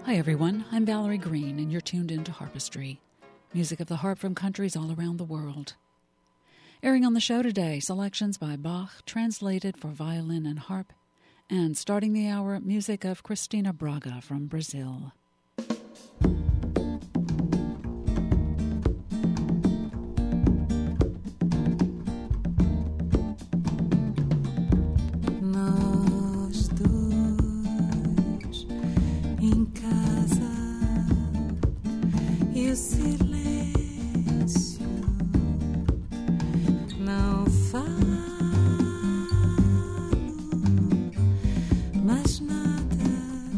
Hi everyone, I'm Valerie Green and you're tuned into Harpistry, music of the harp from countries all around the world. Airing on the show today, selections by Bach, translated for violin and harp, and starting the hour, music of Cristina Braga from Brazil. O silêncio não falo mais nada.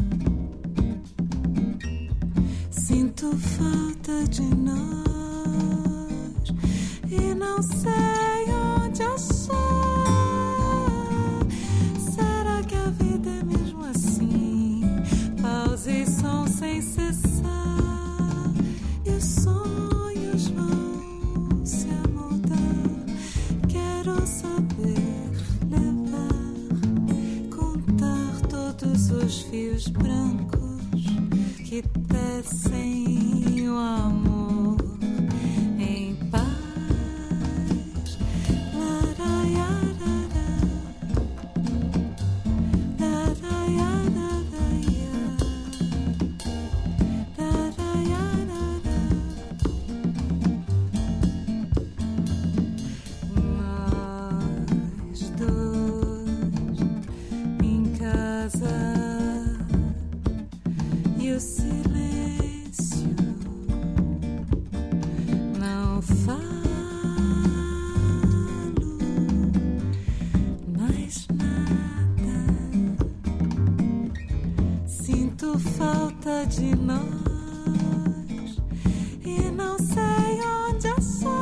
Sinto falta de nós e não sei onde eu sou. Será que a vida é mesmo assim? Pausa e som sem cessar. Sonhos vão se amoldar. Quero saber levar, contar todos os fios brancos que tecem o amor em paz. E o silêncio não falo mais nada. Sinto falta de nós e não sei onde eu sou.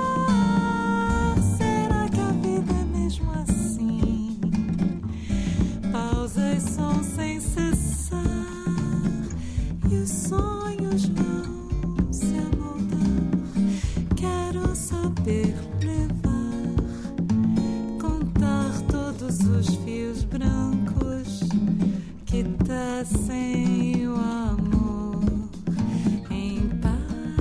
Será que a vida é mesmo assim? Pausa e som sem cessar. E os sonhos vão se amoldar. Quero saber levar, contar todos os fios brancos que tecem o amor em paz.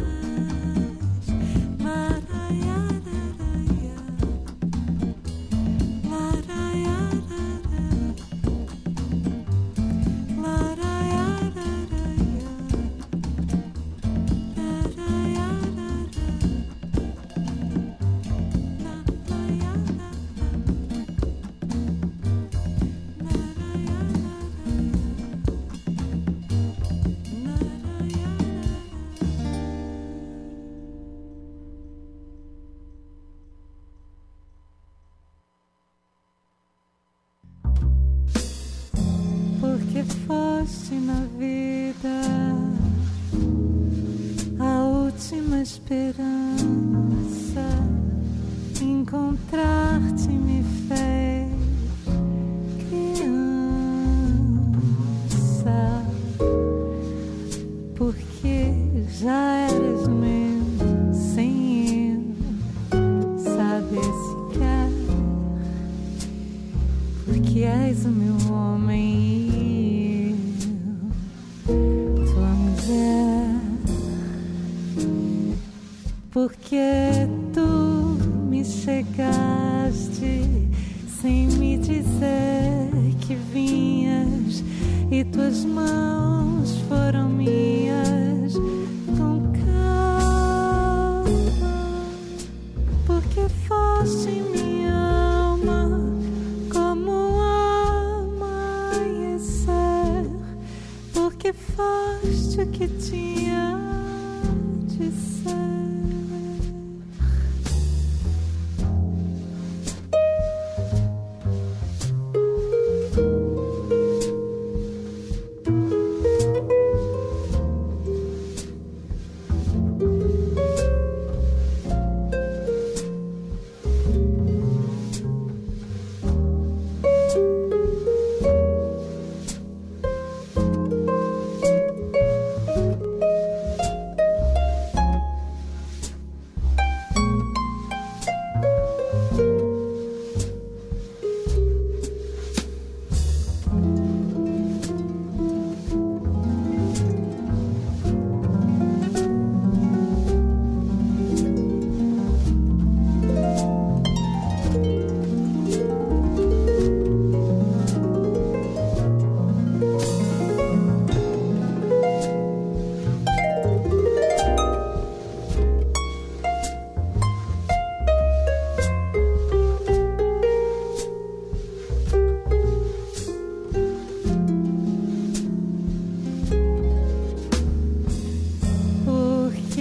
Porque foste na vida a última esperança. Encontrar-te me fez criança. Porque já eras meu sem eu saber sequer. Porque és o meu homem e eu tua mulher. Porque tu me chegaste sem me dizer que vinhas e tuas mãos foram minhas com calma. Porque foste em minha alma como amanhecer. Porque foste o que tinha de ser.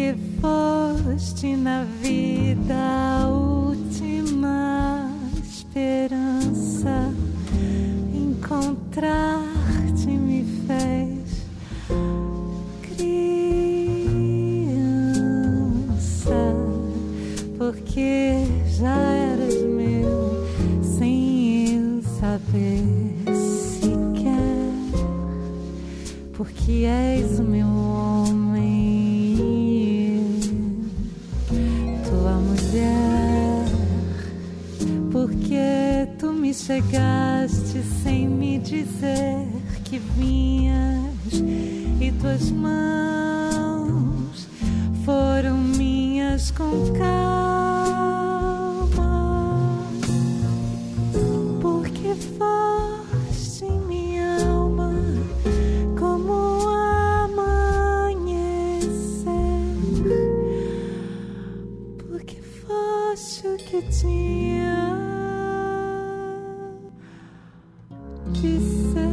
porque foste na vida a última esperança. Encontrar-te me fez criança, porque já eras meu sem eu saber sequer, porque és o meu homem e eu tua mulher, porque tu me chegaste sem me dizer que vinhas e tuas mãos foram minhas com calma, porque foste em minha alma como um amanhecer, porque foste o que tinha de ser.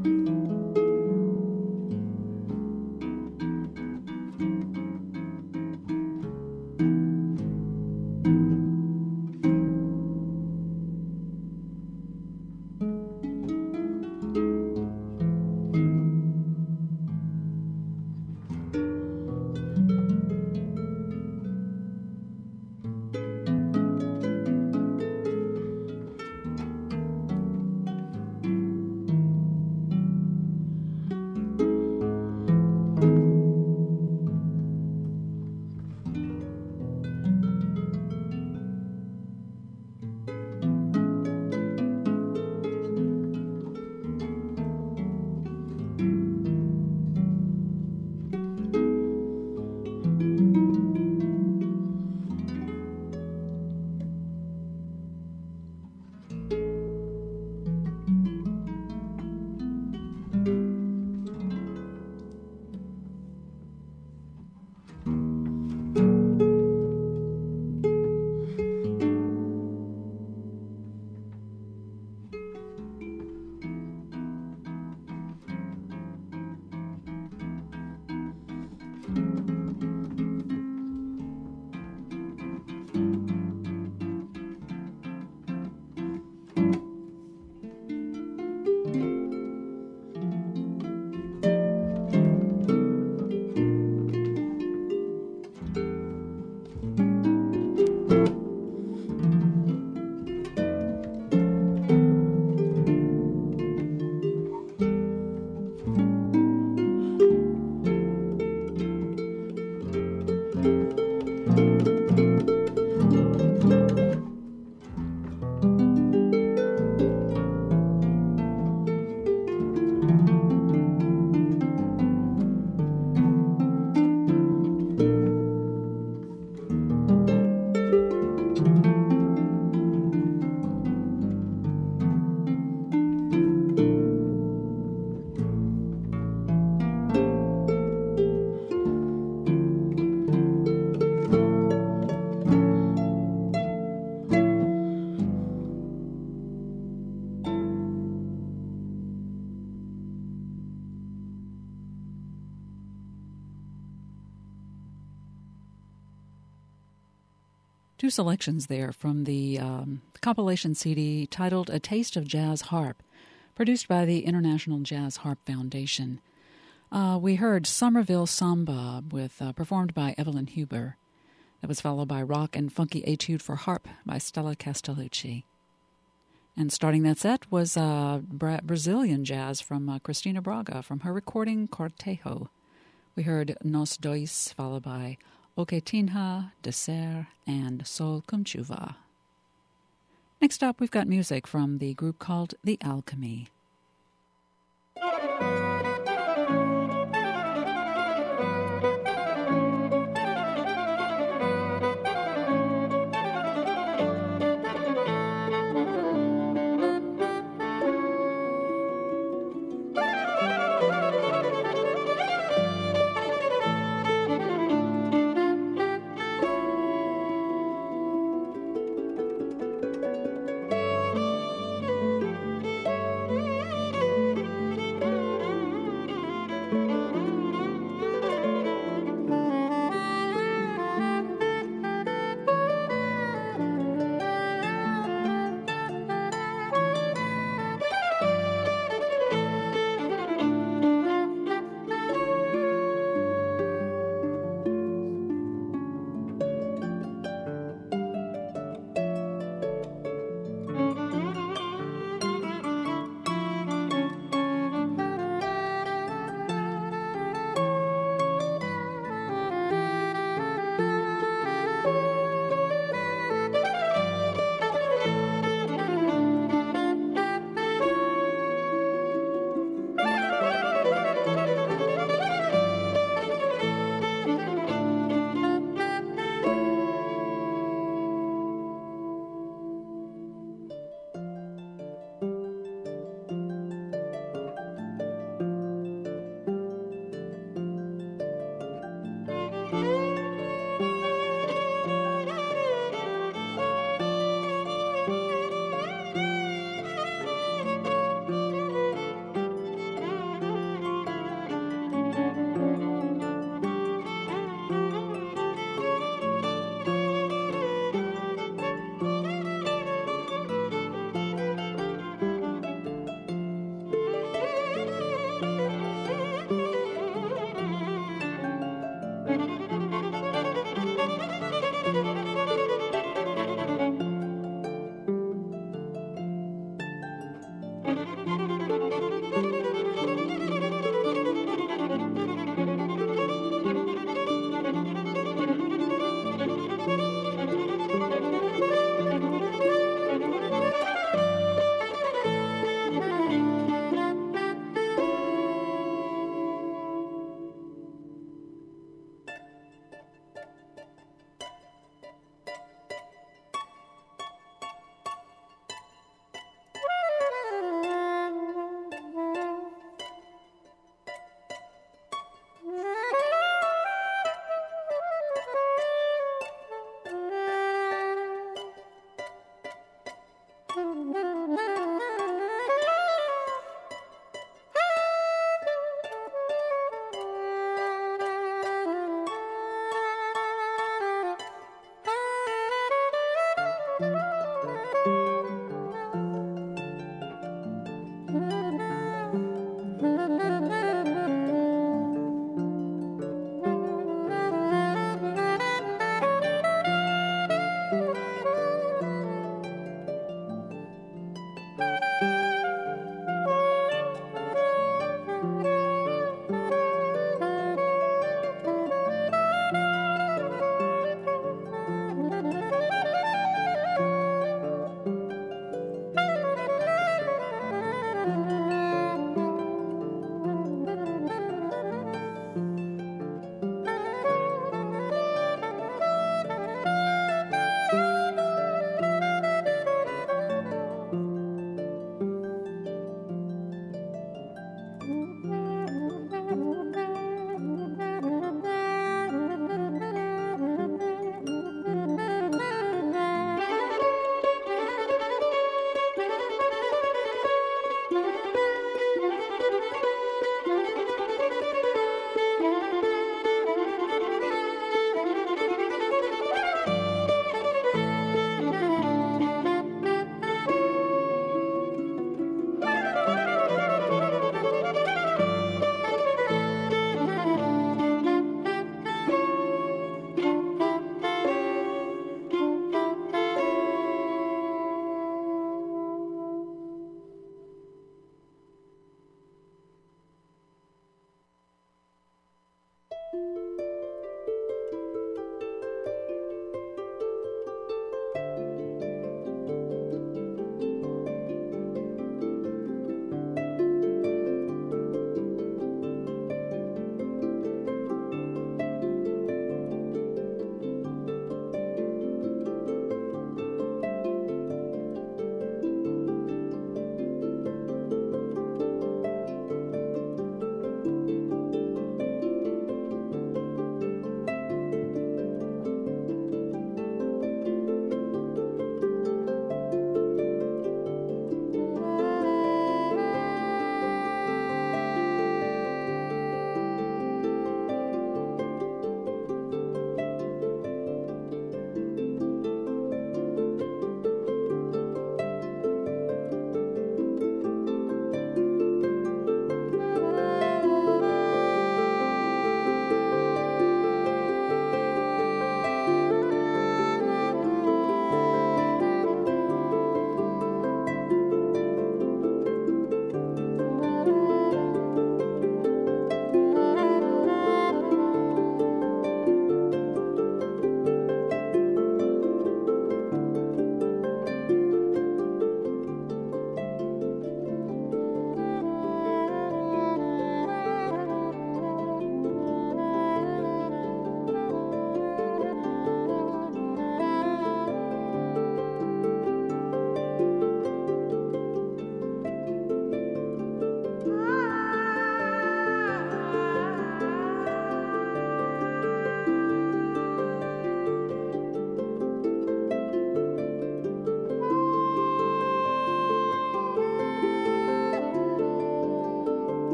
Two selections there from the compilation CD titled A Taste of Jazz Harp, produced by the International Jazz Harp Foundation. We heard Somerville Samba performed by Evelyn Huber. That was followed by Rock and Funky Etude for Harp by Stella Castellucci. And starting that set was Brazilian jazz from Cristina Braga from her recording Cortejo. We heard Nos Dois, followed by O Que Tinha, Descer, and Sol Cum Chuva. Next up, we've got music from the group called The Alchemy.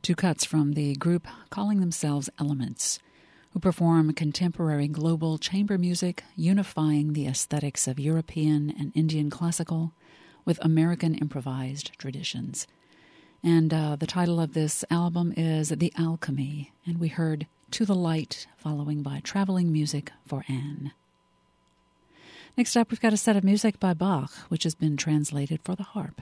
Two cuts from the group calling themselves Elements, who perform contemporary global chamber music unifying the aesthetics of European and Indian classical with American improvised traditions. And the title of this album is The Alchemy, and we heard To the Light, following by Traveling Music for Anne. Next up, we've got a set of music by Bach, which has been translated for the harp.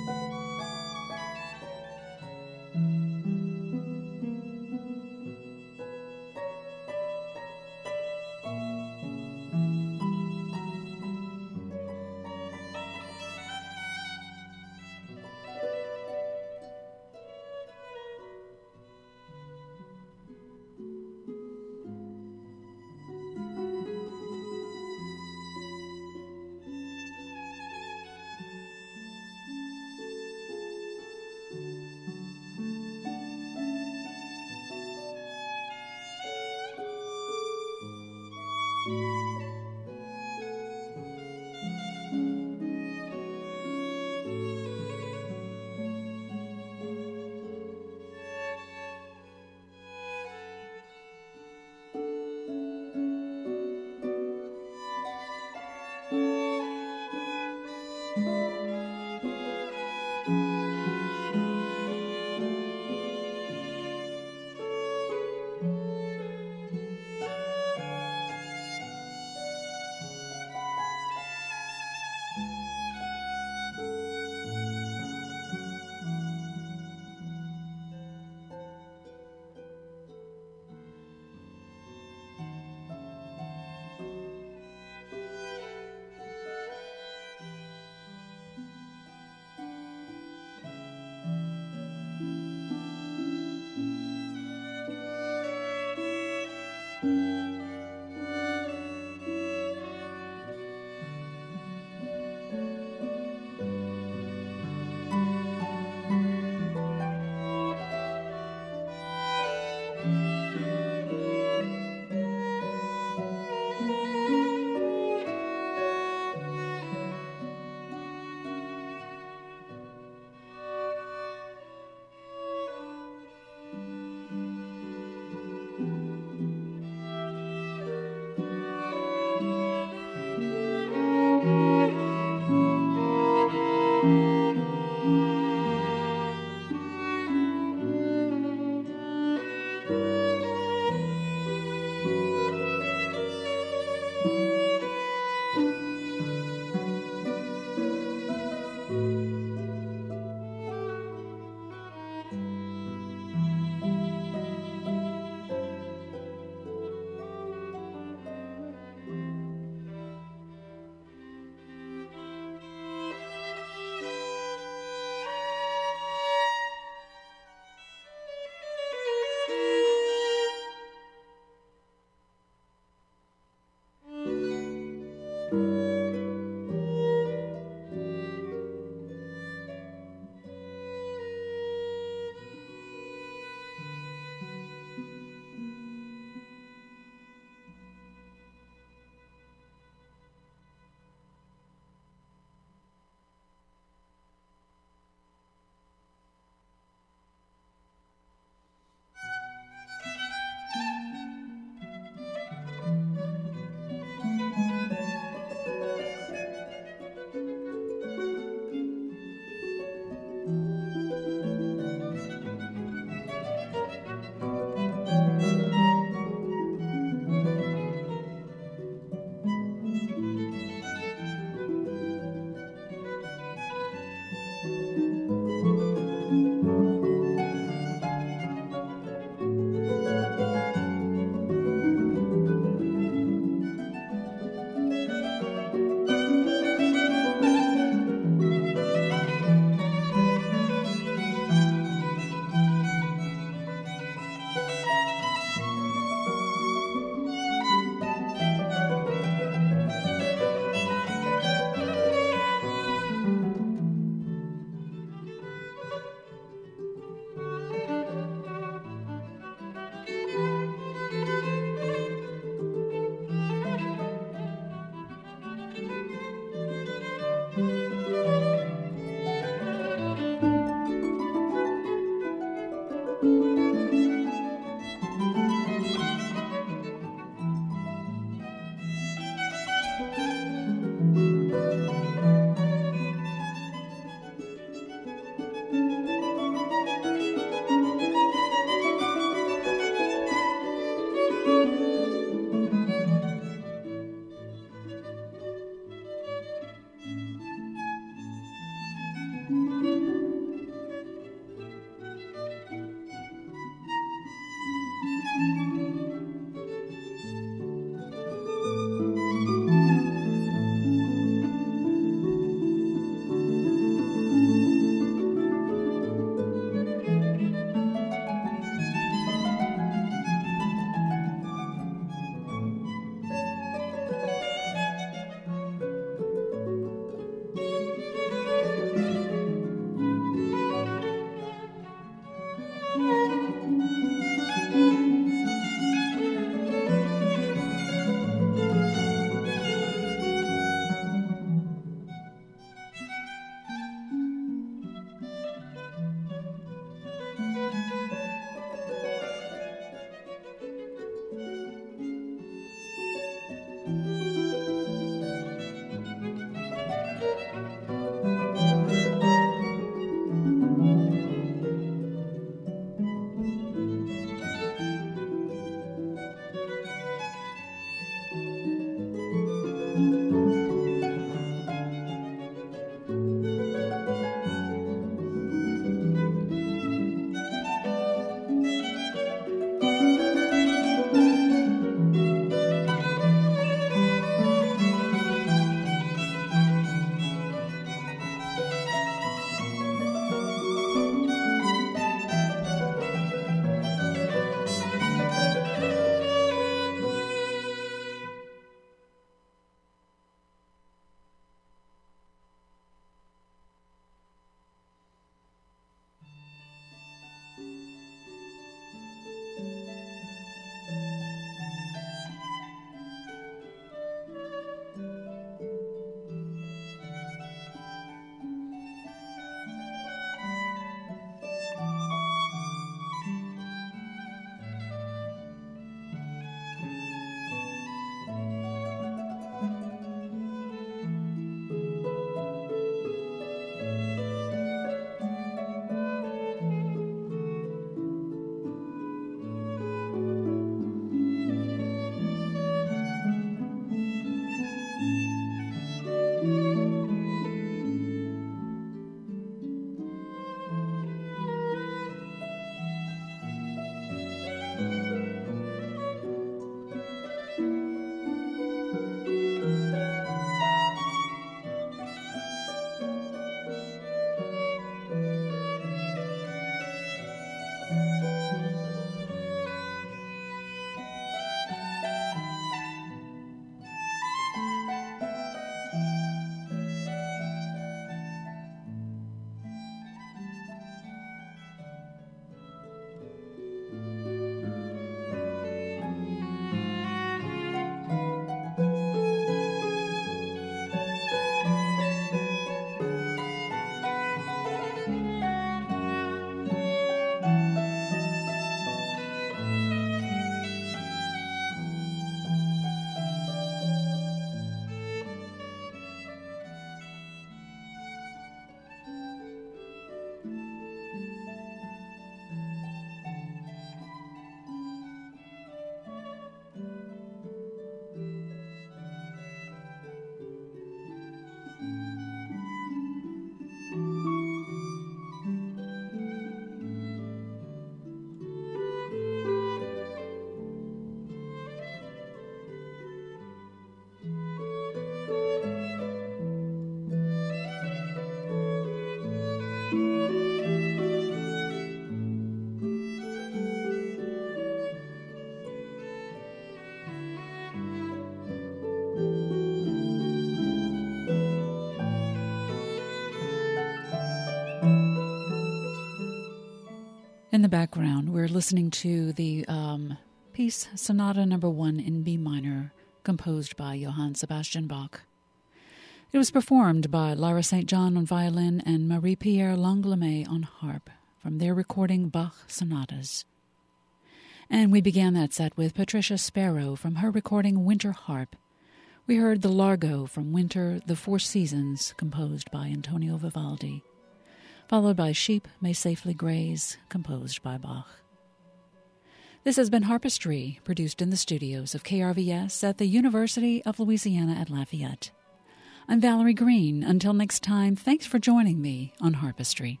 In the background, we're listening to the piece Sonata No. 1 in B minor, composed by Johann Sebastian Bach. It was performed by Lara St. John on violin and Marie-Pierre Langlomet on harp from their recording Bach Sonatas. And we began that set with Patricia Sparrow from her recording Winter Harp. We heard the Largo from Winter, the Four Seasons, composed by Antonio Vivaldi, followed by Sheep May Safely Graze, composed by Bach. This has been Harpistry, produced in the studios of KRVS at the University of Louisiana at Lafayette. I'm Valerie Green. Until next time, thanks for joining me on Harpistry.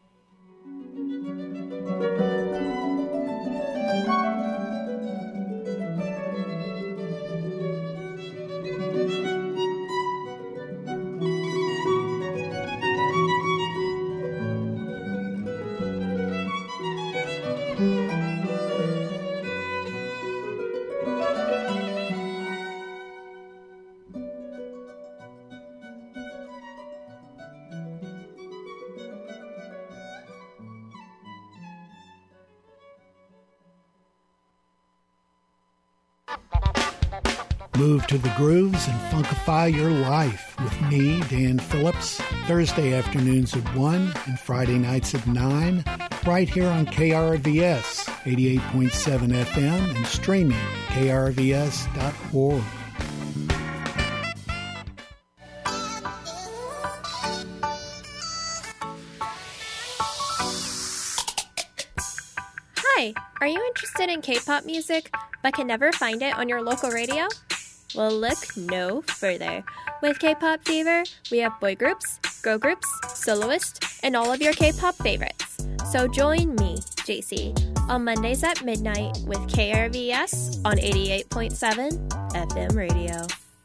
Move to the grooves and funkify your life with me, Dan Phillips, Thursday afternoons at 1 and Friday nights at 9, right here on KRVS 88.7 FM and streaming krvs.org. Hi, are you interested in K-pop music but can never find it on your local radio? Well, look no further. With K-Pop Fever, we have boy groups, girl groups, soloists, and all of your K-pop favorites. So join me, JC, on Mondays at midnight with KRVS on 88.7 FM radio.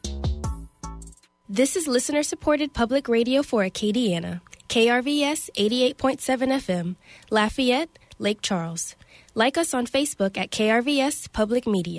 This is listener-supported public radio for Acadiana. KRVS 88.7 FM, Lafayette, Lake Charles. Like us on Facebook at KRVS Public Media.